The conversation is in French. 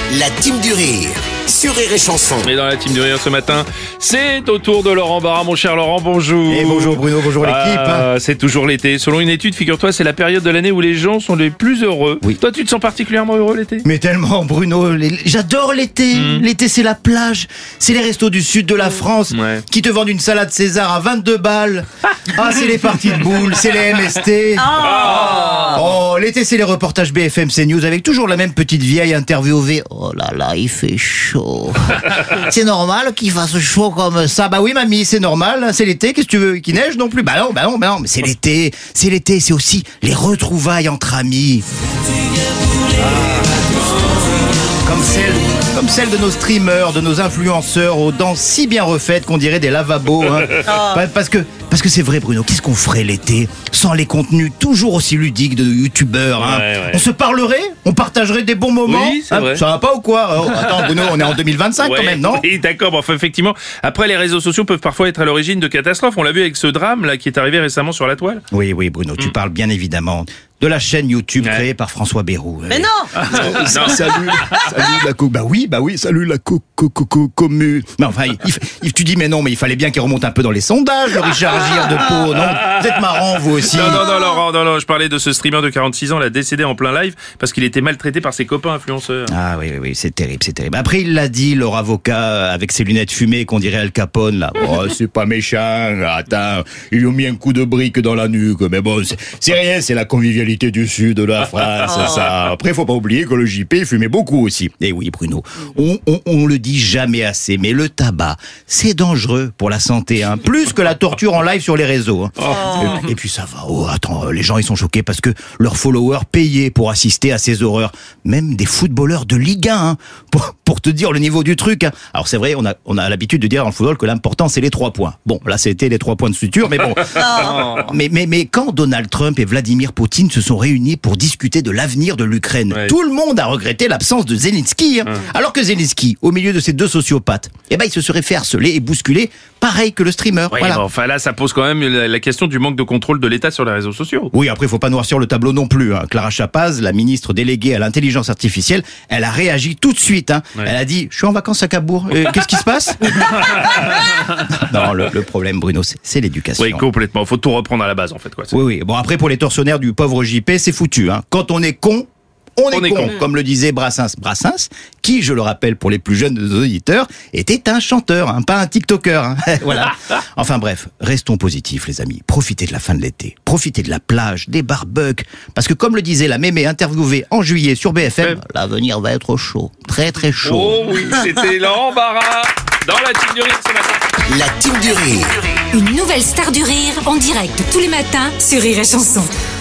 La team du rire sur Rire et Chanson. Et dans la team du rire ce matin, c'est au tour de Laurent Barra. Mon cher Laurent, bonjour. Et bonjour Bruno, bonjour l'équipe. C'est toujours l'été. Selon une étude, figure-toi, c'est la période de l'année où les gens sont les plus heureux. Oui. Toi, tu te sens particulièrement heureux l'été? Mais tellement Bruno, j'adore l'été. L'été c'est la plage, c'est les restos du sud de la France qui te vendent une salade César à 22 balles. Ah, c'est les parties de boules, c'est les MST. Oh, l'été c'est les reportages BFM CNews avec toujours la même petite vieille interviewée. Oh là là, il fait chaud. C'est normal qu'il fasse chaud comme ça. Bah oui mamie, c'est normal, c'est l'été, qu'est-ce que tu veux, qu'il neige non plus? Bah non, mais c'est l'été, c'est aussi les retrouvailles entre amis. Comme celle de nos streamers, de nos influenceurs aux dents si bien refaites qu'on dirait des lavabos. Parce que c'est vrai Bruno, qu'est-ce qu'on ferait l'été sans les contenus toujours aussi ludiques de youtubeurs Ouais. On se parlerait, on partagerait des bons moments. Oui, c'est vrai. Ça va pas ou quoi? Attends Bruno, on est en 2025 quand même, non? Oui, d'accord. Bon, enfin, effectivement, après, les réseaux sociaux peuvent parfois être à l'origine de catastrophes. On l'a vu avec ce drame là qui est arrivé récemment sur la toile. Oui Bruno, tu parles bien évidemment de la chaîne YouTube créée par François Bayrou. Mais non. Salut la Bah oui, salut la commu. Mais enfin, tu dis mais non, mais il fallait bien qu'il remonte un peu dans les sondages, le Richard Gere de Pau, non? Vous êtes marrant vous aussi. Non, Laurent, non, je parlais de ce streamer de 46 ans, là, décédé en plein live parce qu'il était maltraité par ses copains influenceurs. Ah oui, c'est terrible. Après, il l'a dit, leur avocat, avec ses lunettes fumées qu'on dirait Al Capone, là. Oh, c'est pas méchant, attends, ils lui ont mis un coup de brique dans la nuque, mais bon, c'est rien, c'est la convivialité du sud de la France, ça. Après, faut pas oublier que le JP fumait beaucoup aussi. Et oui, Bruno, on le dit jamais assez, mais le tabac, c'est dangereux pour la santé, plus que la torture en live sur les réseaux. Et puis ça va. Oh, attends, les gens ils sont choqués parce que leurs followers payaient pour assister à ces horreurs. Même des footballeurs de Ligue 1, pour te dire le niveau du truc. Alors c'est vrai, on a l'habitude de dire dans le football que l'important c'est les 3 points. Bon, là c'était les 3 points de suture, mais bon. Mais quand Donald Trump et Vladimir Poutine se sont réunis pour discuter de l'avenir de l'Ukraine, tout le monde a regretté l'absence de Zelensky. Alors que Zelensky, au milieu de ces deux sociopathes, il se serait fait harceler et bousculer, pareil que le streamer. Oui, voilà. bon, enfin là, ça pose quand même la question du manque de contrôle de l'État sur les réseaux sociaux. Oui, après, il faut pas noircir le tableau non plus. Clara Chapaz, la ministre déléguée à l'intelligence artificielle, elle a réagi tout de suite. Elle a dit, je suis en vacances à Cabourg. Qu'est-ce qui se passe? Non, le problème, Bruno, c'est l'éducation. Oui, complètement. Faut tout reprendre à la base, en fait, quoi. Oui. Bon, après, pour les tortionnaires du pauvre JP, c'est foutu. Quand on est con, on est con, comme le disait Brassens, qui, je le rappelle pour les plus jeunes de nos auditeurs, était un chanteur, pas un TikToker. Voilà. Enfin bref, restons positifs les amis. Profitez de la fin de l'été, profitez de la plage, des barbecues, parce que comme le disait la mémé interviewée en juillet sur BFM, l'avenir va être chaud, très très chaud. Oh oui, c'était Laurent Barra dans la team du rire ce matin. La team du rire. Une nouvelle star du rire en direct tous les matins sur Rire et Chanson.